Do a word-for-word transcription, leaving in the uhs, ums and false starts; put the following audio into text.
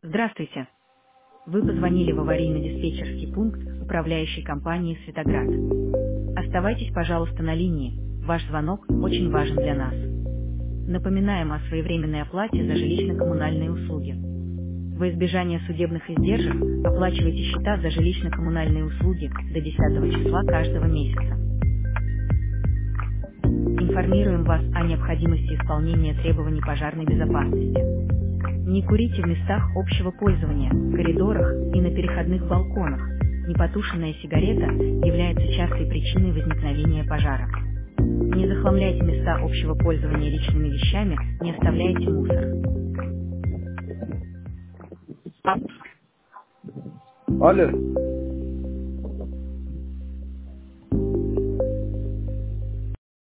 Здравствуйте. Вы позвонили в аварийно-диспетчерский пункт управляющей компании «Светоград». Оставайтесь, пожалуйста, на линии. Ваш звонок очень важен для нас. Напоминаем о своевременной оплате за жилищно-коммунальные услуги. Во избежание судебных издержек оплачивайте счета за жилищно-коммунальные услуги до десятого числа каждого месяца. Информируем вас о необходимости исполнения требований пожарной безопасности. Не курите в местах общего пользования, коридорах и на переходных балконах. Непотушенная сигарета является частой причиной возникновения пожара. Не захламляйте места общего пользования личными вещами, не оставляйте мусор. Алло.